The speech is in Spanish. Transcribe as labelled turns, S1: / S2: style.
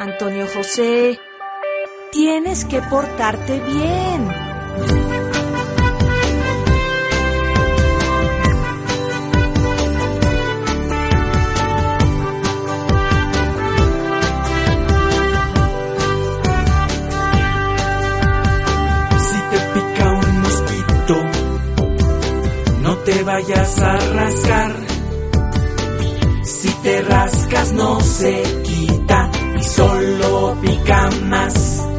S1: Antonio José, tienes que portarte bien.
S2: No te vayas a rascar. Si te rascas no se quita y solo pica más.